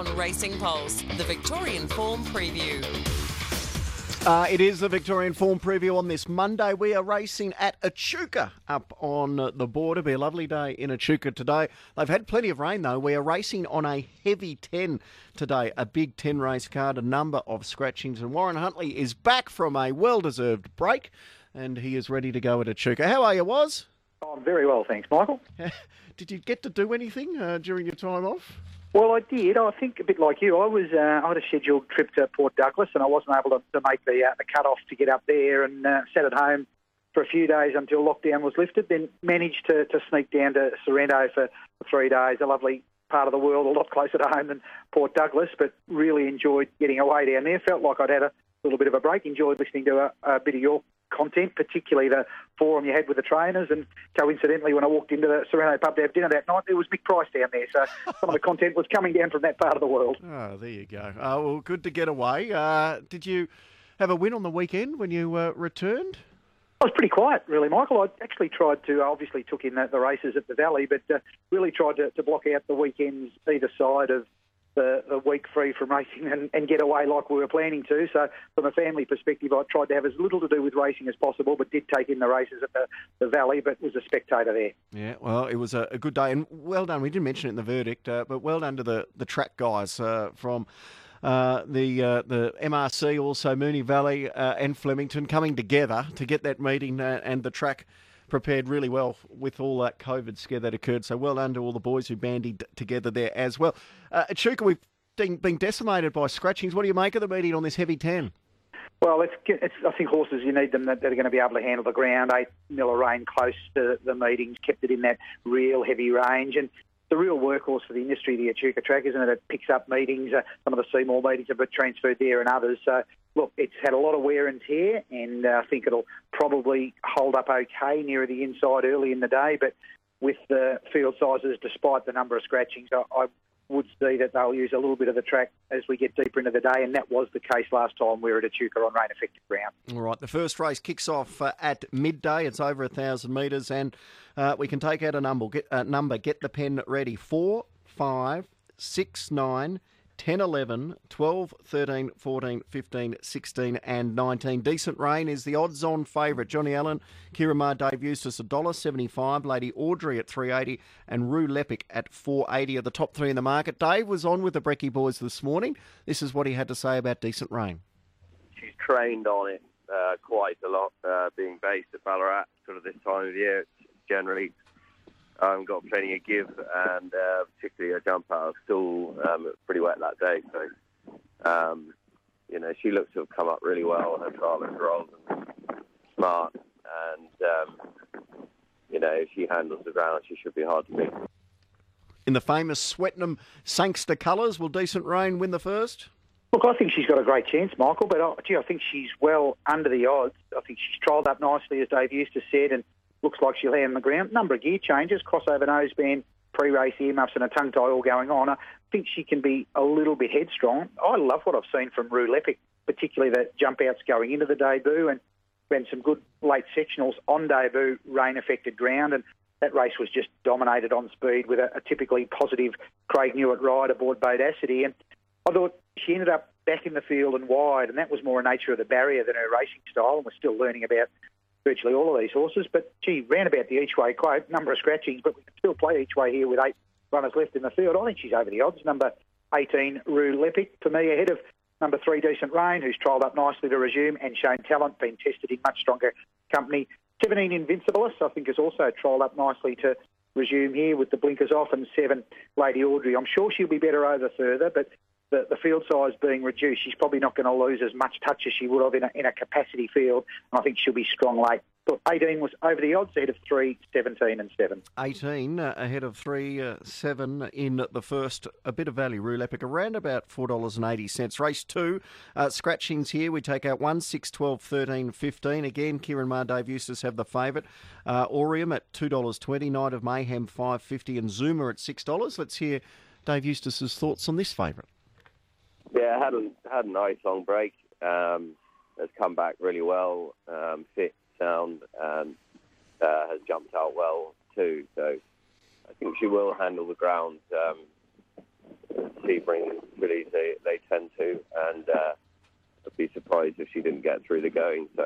on Racing Pulse, the Victorian Form Preview. It is the Victorian Form Preview on this Monday. We are racing at Echuca up on the border. Be a lovely day in Echuca today. They've had plenty of rain though. We are racing on a heavy 10 today, a big 10 race card, a number of scratchings, and Warren Huntley is back from a well-deserved break and he is ready to go at Echuca. How are you, Woz? Oh, I'm very well, thanks, Michael. Did you get to do anything during your time off? Well, I did. I think a bit like you. I had a scheduled trip to Port Douglas, and I wasn't able to make the cut-off to get up there, and sat at home for a few days until lockdown was lifted. Then managed to sneak down to Sorrento for 3 days. A lovely part of the world, a lot closer to home than Port Douglas, but really enjoyed getting away down there. Felt like I'd had a little bit of a break. Enjoyed listening to a bit of your content, particularly the forum you had with the trainers, and coincidentally when I walked into the Sorrento pub to have dinner that night, there was Mick Price down there, so some of the content was coming down from that part of the world. Oh, there you go. Well, good to get away. Did you have a win on the weekend when you returned? I was pretty quiet, really, Michael. I actually tried to, obviously took in the races at the Valley, but really tried to block out the weekends either side of the week free from racing and get away like we were planning to. So from a family perspective, I tried to have as little to do with racing as possible, but did take in the races at the Valley, but was a spectator there. Yeah, well, it was a good day, and well done. We didn't mention it in the verdict, but well done to the track guys from the MRC, also Moonee Valley and Flemington coming together to get that meeting and the track prepared really well with all that COVID scare that occurred. So well done to all the boys who bandied together there as well. Echuca, we've been decimated by scratchings. What do you make of the meeting on this heavy 10? Well, I think horses, you need them that are going to be able to handle the ground. 8 mil of rain close to the meetings, kept it in that real heavy range. And the real workhorse for the industry, the Echuca track, isn't it? It picks up meetings. Some of the Seymour meetings have been transferred there and others. So, look, it's had a lot of wear and tear, and I think it'll probably hold up okay nearer the inside early in the day. But with the field sizes, despite the number of scratchings, I would see that they'll use a little bit of the track as we get deeper into the day, and that was the case last time we were at Echuca on rain-affected ground. All right, the first race kicks off at midday. It's over 1,000 metres, and we can take out a number. Get the pen ready. 4, 5, 6, 9, 10, 11, 12, 13, 14, 15, 16 and 19. Decent Rain is the odds-on favourite. Johnny Allen, Kieran Maher, Dave Eustace $1.75. Lady Audrey at $3.80 and Rue Lepic at $4.80 are the top three in the market. Dave was on with the Brecky boys this morning. This is what he had to say about Decent Rain. She's trained on it quite a lot, being based at Ballarat sort of this time of year. It's generally got plenty of give, and particularly a jump out of stool. It was pretty wet that day, so she looks to have come up really well on her trial and rolls and smart, and if she handles the ground, she should be hard to beat. In the famous Swettenham Sangster colours, will Decent Rain win the first? Look, I think she's got a great chance, Michael, but I think she's well under the odds. I think she's trialled up nicely, as Dave Eustace said, and looks like she'll land on the ground. Number of gear changes, crossover noseband, pre-race earmuffs and a tongue tie all going on. I think she can be a little bit headstrong. I love what I've seen from Rue Lepic, particularly the jump outs going into the debut, and ran some good late sectionals on debut, rain-affected ground, and that race was just dominated on speed with a typically positive Craig Newitt ride aboard Bodacity. And I thought she ended up back in the field and wide, and that was more a nature of the barrier than her racing style, and we're still learning about virtually all of these horses. But she ran about the each-way quote, number of scratchings, but we can still play each way here with 8 runners left in the field. I think she's over the odds. Number 18, Rue Lepic, for me, ahead of number 3, Decent Rain, who's trialled up nicely to resume, and Shane Talent, been tested in much stronger company. 17, Invincibilis, I think, has also trialled up nicely to resume here with the blinkers off, and 7, Lady Audrey. I'm sure she'll be better over further, but the field size being reduced, she's probably not going to lose as much touch as she would have in a capacity field, and I think she'll be strong late. But 18 was over the odds, ahead of 3, 17 and 7. 18 ahead of 3, 7 in the first. A bit of value, Rue Lepic, around about $4.80. Race 2, scratchings here. We take out 1, 6, 12, 13, 15. Again, Kieran Maher, Dave Eustace have the favourite. Orium at $2.20, Night of Mayhem $5.50 and Zuma at $6. Let's hear Dave Eustace's thoughts on this favourite. Yeah, had a nice long break. Has come back really well, fit, sound, and has jumped out well too. So I think she will handle the ground. Sebring fillies, they tend to, and I'd be surprised if she didn't get through the going. So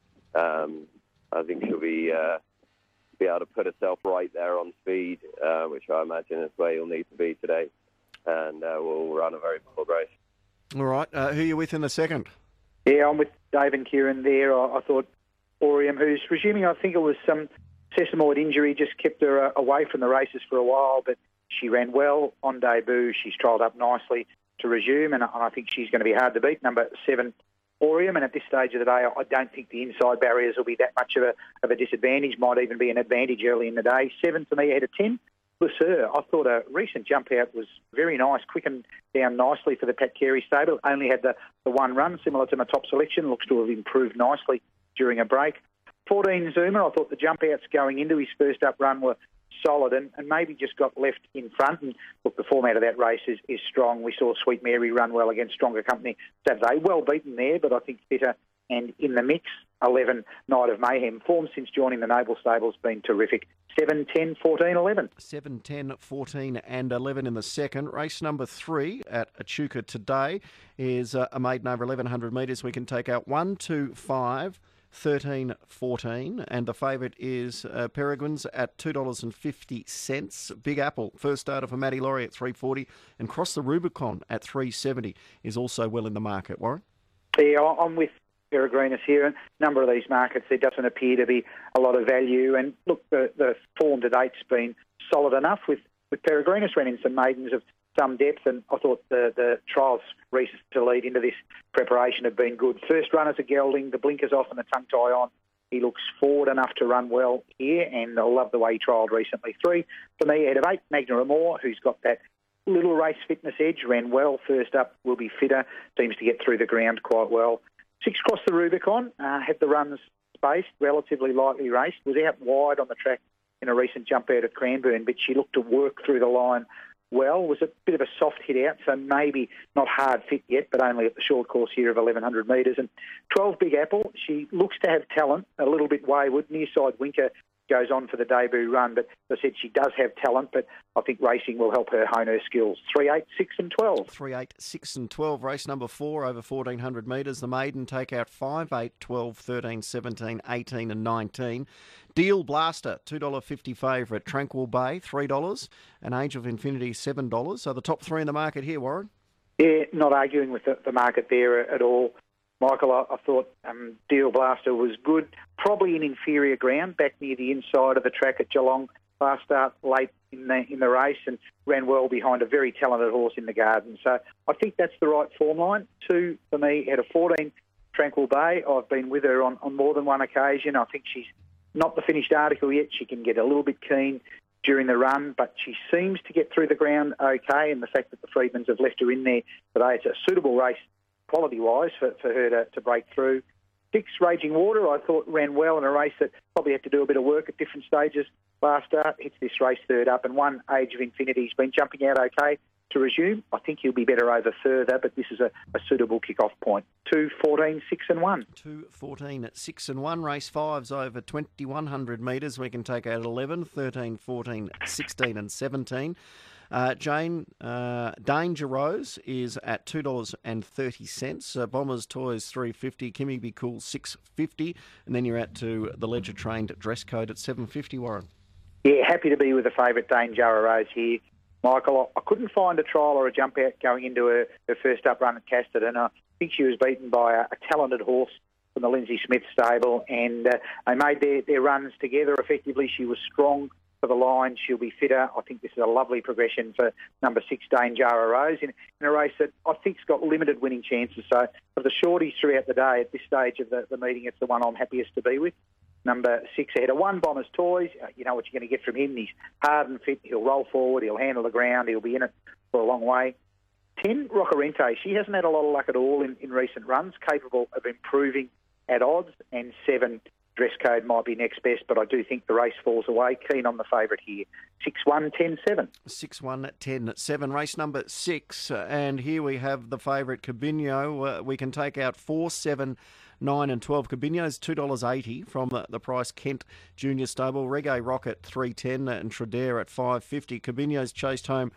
I think she'll be able to put herself right there on speed, which I imagine is where you'll need to be today, and we'll run a very full race. All right, who are you with in the second? Yeah, I'm with Dave and Kieran there. I thought Orium, who's resuming, I think it was some sesamoid injury, just kept her away from the races for a while, but she ran well on debut. She's trialled up nicely to resume, and I think she's going to be hard to beat. Number 7, Orium, and at this stage of the day, I don't think the inside barriers will be that much of a disadvantage. Might even be an advantage early in the day. 7 for me ahead of 10. Lesueur, I thought a recent jump out was very nice, quickened down nicely for the Pat Carey stable. Only had the one run, similar to my top selection. Looks to have improved nicely during a break. 14, Zuma, I thought the jump outs going into his first up run were solid and maybe just got left in front. And look, the format of that race is strong. We saw Sweet Mary run well against stronger company Saturday. Well beaten there, but I think fitter and in the mix. 11, Night of Mayhem. Form since joining the Noble Stable has been terrific. 7, 10, 14, 11. 7, 10, 14 and 11 in the second. Race number 3 at Echuca today is a maiden over 1,100 metres. We can take out 1, 2, 5, 13, 14, and the favourite is Peregrines at $2.50. Big Apple, first starter for Matty Laurie at $3.40, and Cross the Rubicon at $3.70 is also well in the market. Warren? Yeah, I'm with Peregrinus here. A number of these markets, there doesn't appear to be a lot of value. And look, the form to date's been solid enough with Peregrinus. Ran in some maidens of some depth, and I thought the trials recent to lead into this preparation have been good. First run as a gelding, the blinkers off and the tongue tie on. He looks forward enough to run well here, and I love the way he trialled recently. 3 for me ahead of 8, Magna Amor, who's got that little race fitness edge, ran well first up, will be fitter, seems to get through the ground quite well. 6, Cross the Rubicon, had the runs spaced, relatively lightly raced, was out wide on the track in a recent jump out at Cranbourne, but she looked to work through the line well. Was a bit of a soft hit out, so maybe not hard fit yet, but only at the short course here of 1,100 metres. And 12, Big Apple, she looks to have talent, a little bit wayward. Near side Winker goes on for the debut run, but as I said, she does have talent, but I think racing will help her hone her skills. 3, 8, 6 and 12. 3, 8, 6 and 12. Race number 4 over 1,400 metres. The maiden take out 5, 8, 12, 13, 17, 18 and 19. Deal Blaster, $2.50 favourite. Tranquil Bay, $3. And Age of Infinity, $7. So the top 3 in the market here, Warren? Yeah, not arguing with the market there at all. Michael, I thought Deal Blaster was good, probably in inferior ground, back near the inside of the track at Geelong last start late in the race, and ran well behind a very talented horse in the Garden. So I think that's the right form line. 2 for me at a 14, Tranquil Bay. I've been with her on more than one occasion. I think she's not the finished article yet. She can get a little bit keen during the run, but she seems to get through the ground okay, and the fact that the Freedmans have left her in there today, it's a suitable race quality-wise for her to break through. 6, Raging Water, I thought ran well in a race that probably had to do a bit of work at different stages last start. Hits this race third up, and 1, Age of Infinity, has been jumping out okay to resume. I think he'll be better over further, but this is a suitable kick-off point. 2, 14, 6 and 1. 2, 14, 6 and 1. Race 5's over 2,100 metres. We can take out 11, 13, 14, 16 and 17. Danger Rose is at $2.30. Bombers Toys $3.50. Kimmy Be Cool $6.50, and then you're out to the Ledger Trained Dress Code at $7.50. Warren. Yeah, happy to be with the favourite Danger Rose here, Michael. I couldn't find a trial or a jump out going into her first up run at Casterton. I think she was beaten by a talented horse from the Lindsay Smith stable, and they made their runs together effectively. She was strong for the line. She'll be fitter. I think this is a lovely progression for number 6, Danger Rose, in a race that I think's got limited winning chances. So of the shorties throughout the day, at this stage of the meeting, it's the one I'm happiest to be with. Number 6 ahead of 1, Bombers Toys. You know what you're going to get from him. He's hard and fit. He'll roll forward. He'll handle the ground. He'll be in it for a long way. 10, Roccarente. She hasn't had a lot of luck at all in recent runs, capable of improving at odds. And 7, Dress Code might be next best, but I do think the race falls away. Keen on the favourite here. 6, 1, 10, 7. 6, 1, 10, 7. Race number 6, and here we have the favourite, Cabinho. We can take out 4, 7, 9 and 12. Cabinho's $2.80 from the Price Kent Junior Stable. Reggae Rocket $3.10 and Tredair at $5.50. Cabinho's chased home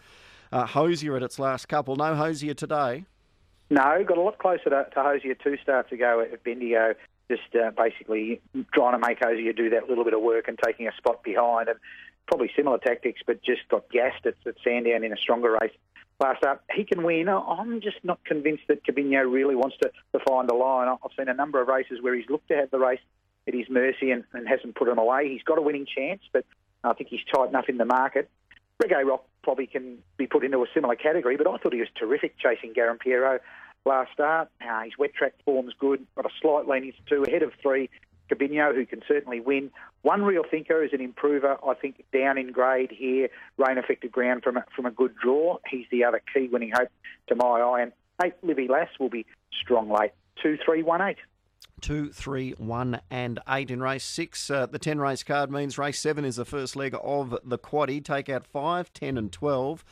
Hosier at its last couple. No Hosier today. No, got a lot closer to Hosier 2 starts ago at Bendigo, just basically trying to make Hosier do that little bit of work and taking a spot behind, and probably similar tactics, but just got gassed at Sandown in a stronger race last up. He can win. I'm just not convinced that Cabinho really wants to find a line. I've seen a number of races where he's looked to have the race at his mercy and hasn't put him away. He's got a winning chance, but I think he's tight enough in the market. Reggae Rock probably can be put into a similar category, but I thought he was terrific chasing Garampiero last start. His wet track form's good, got a slight leaning to 2, ahead of 3, Cabinho, who can certainly win. One real thinker is an improver, I think, down in grade here, rain-affected ground from a good draw. He's the other key winning hope to my eye. And 8, Livy Lass will be strong late. 2, 3, 1, 8. 2, 3, 1 and 8 in race 6. The 10 race card means race 7 is the first leg of the quaddie. Take out 5, 10 and 12.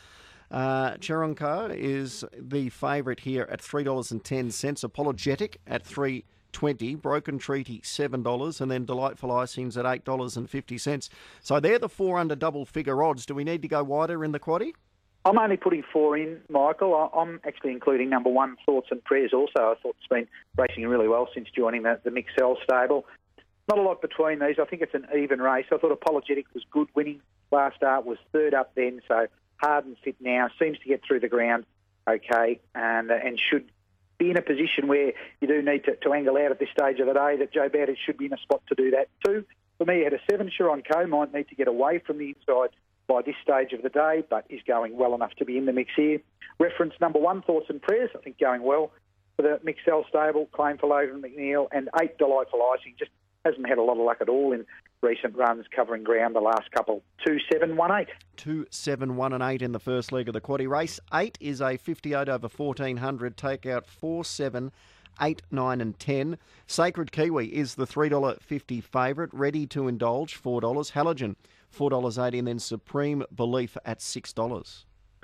Cheronka is the favourite here at $3.10. Apologetic at $3.20. Broken Treaty $7, and then Delightful Icings at $8.50. So they're the 4 under double figure odds. Do we need to go wider in the quaddie? I'm only putting 4 in, Michael. I'm actually including number 1, Thoughts and Prayers also. I thought it's been racing really well since joining the Mixel stable. Not a lot between these. I think it's an even race. I thought Apologetic was good winning last start, was 3rd up then, so hard and fit now, seems to get through the ground okay, and should be in a position where you do need to angle out at this stage of the day, that Joe Bowditch should be in a spot to do that too. For me, at a 7, Sharon Coe might need to get away from the inside by this stage of the day, but is going well enough to be in the mix here. Reference number 1, Thoughts and Prayers, I think going well for the Mixel stable, Claim for Logan McNeil, and 8, Delightful Icing. Just hasn't had a lot of luck at all in recent runs covering ground the last couple. 2, 7, 1, 8. 2, 7, 1 and 8 in the first leg of the quaddie. Race 8 is a 58 over 1400. Take out 4, 7, 8, 9 and 10. Sacred Kiwi is the $3.50 favourite. Ready to Indulge, $4. Halogen, $4.80, and then Supreme Belief at $6.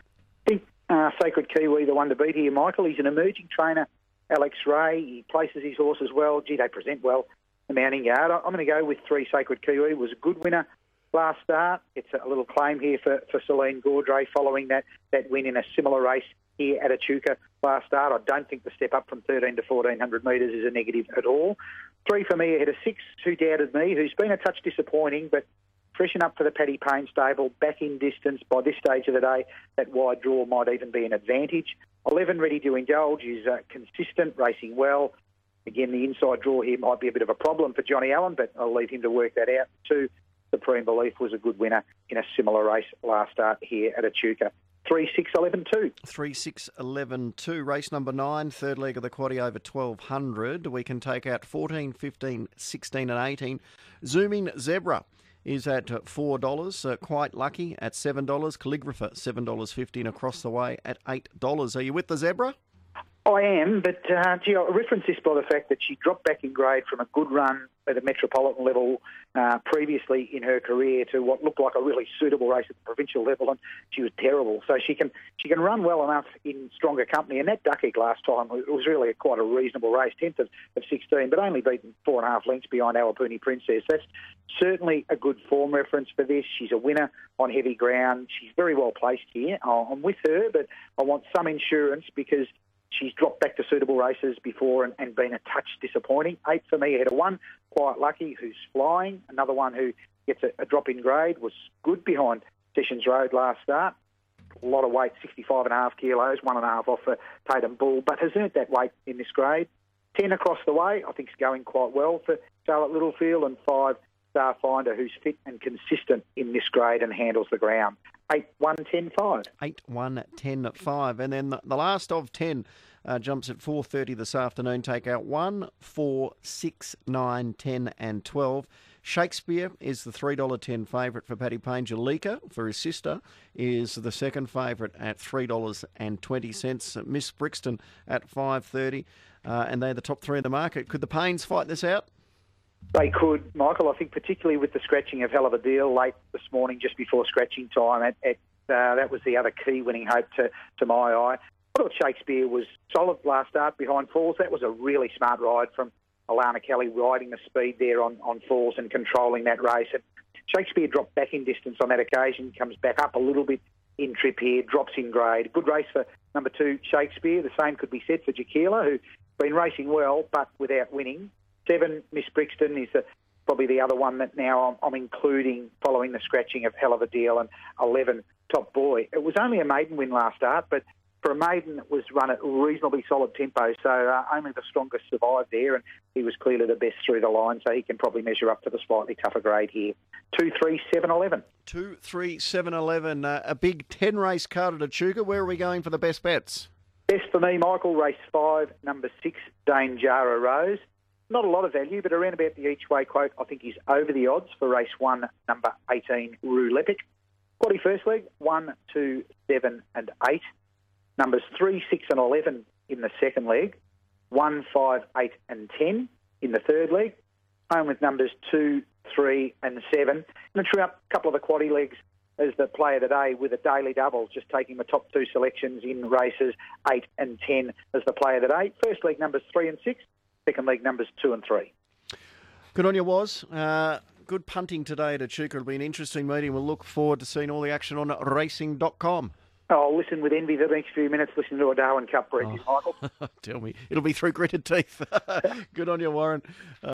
I think Sacred Kiwi, the one to beat here, Michael. He's an emerging trainer, Alex Ray. He places his horses well. Gee, they present well. The Mounting Yard. I'm going to go with 3, Sacred Kiwi. It was a good winner last start. It's a little claim here for Celine Gaudray following that win in a similar race here at Echuca last start. I don't think the step up from 13 to 1400 metres is a negative at all. 3 for me ahead of 6, Who Doubted Me, who's been a touch disappointing, but freshen up for the Paddy Payne stable, back in distance. By this stage of the day, that wide draw might even be an advantage. 11, Ready to Indulge, is consistent, racing well. Again, the inside draw here might be a bit of a problem for Johnny Allen, but I'll leave him to work that out. 2, Supreme Belief, was a good winner in a similar race last start here at Echuca. 3, 6, 11, 2. 3, 6, 11, 2. Race number 9, third leg of the quaddie over 1200. We can take out 14, 15, 16 and 18. Zooming Zebra is at $4. Quite Lucky at $7. Calligrapher, $7.50, and Across the Way at $8. Are you with the Zebra? I am, but I reference this by the fact that she dropped back in grade from a good run at the Metropolitan level previously in her career to what looked like a really suitable race at the provincial level, and she was terrible. So she can run well enough in stronger company. And that Duck Egg last time, it was really quite a reasonable race, 10th of 16, but only beaten 4.5 lengths behind Awapuni Princess. That's certainly a good form reference for this. She's a winner on heavy ground. She's very well placed here. I'm with her, but I want some insurance because she's dropped back to suitable races before and been a touch disappointing. 8 for me ahead of 1, Quite Lucky, who's flying. Another one who gets a drop in grade, was good behind Sessions Road last start. A lot of weight, 65.5 kilos, 1.5 off for Tatum Bull, but has earned that weight in this grade. 10 Across the Way, I think is going quite well for Charlotte Littlefield, and 5 Starfinder, who's fit and consistent in this grade and handles the ground. 8, 1, 10, 5. 8, 1, 10, 5. And then the last of 10 jumps at 4:30 this afternoon. Take out 1, 4, 6, 9, 10 and 12. Shakespeare is the $3.10 favourite for Paddy Payne. Jalika, for his sister, is the second favourite at $3.20. Miss Brixton at 5:30. And they're the top 3 in the market. Could the Paynes fight this out? They could, Michael. I think particularly with the scratching of Hell of a Deal late this morning, just before scratching time, that was the other key winning hope to my eye. I thought Shakespeare was solid last start behind Falls. That was a really smart ride from Alana Kelly, riding the speed there on Falls and controlling that race. And Shakespeare dropped back in distance on that occasion, comes back up a little bit in trip here, drops in grade. Good race for number 2, Shakespeare. The same could be said for Jaquila, who's been racing well but without winning. 7, Miss Brixton is probably the other one that now I'm including following the scratching of Hell of a Deal, and 11, Top Boy. It was only a maiden win last start, but for a maiden it was run at reasonably solid tempo, so only the strongest survived there, and he was clearly the best through the line, so he can probably measure up to the slightly tougher grade here. 2, 3, 7, 11. 2, 3, 7, 11. A big 10-race card at Echuca. Where are we going for the best bets? Best for me, Michael, race 5, number 6, Dane Jara Rose. Not a lot of value, but around about the each-way quote, I think he's over the odds for race 1, number 18, Rue Lepic. Quaddy first leg, 1, 2, 7 and 8. Numbers 3, 6 and 11 in the second leg. 1, 5, 8 and 10 in the third leg. Home with numbers 2, 3 and 7. And a couple of the quaddy legs as the player today with a daily double, just taking the top 2 selections in races 8 and 10 as the player today. First leg numbers 3 and 6. Second leg numbers 2 and 3. Good on you, Woz. Good punting today at Echuca. It'll be an interesting meeting. We'll look forward to seeing all the action on racing.com. I'll listen with envy the next few minutes, listen to a Darwin Cup briefing, Michael. Tell me. It'll be through gritted teeth. Good on you, Warren.